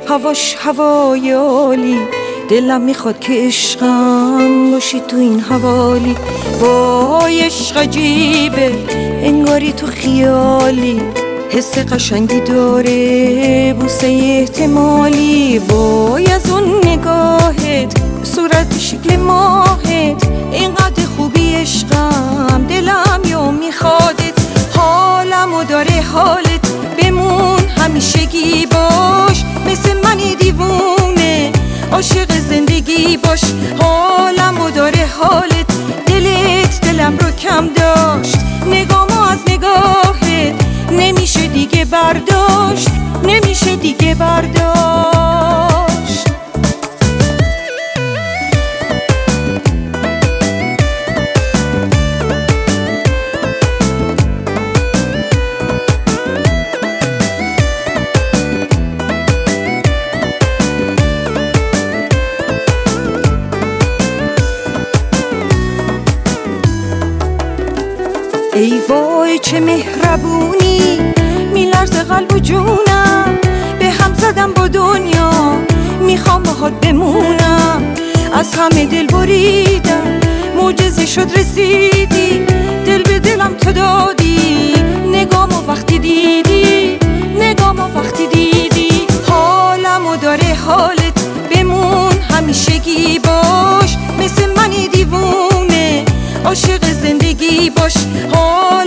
هواش هوای عالی، دلم میخواد که عشقم باشی تو این حوالی. وای عشق عجیبه انگاری تو خیالی، حس قشنگی داره بوسه احتمالی. وای از اون نگاهت صورت شکل ماهت، اینقدر خوبی عشقم دلم یا میخوادت. حالمو داره حالت، بمون همیشگی باش، مثل منی دیوونه عاشق زندگی باش. حالمو داره حالت، دلت دلم رو کم داشت، نگامو از نگاهت نمیشه دیگه برداشت، نمیشه دیگه برداشت. ای وای چه مهربونی، میلرزه قلب و جونم، به هم زدم با دنیا میخوام باهات بمونم. از همه دل بریدم، معجزه شد رسیدی، دل به دلم تو دادی، نگامو وقتی دیدی، نگامو وقتی دیدی. حالمو داره حالت، بمون همیشگی باش، مثل منی دیوونه عاشق زندگی باش.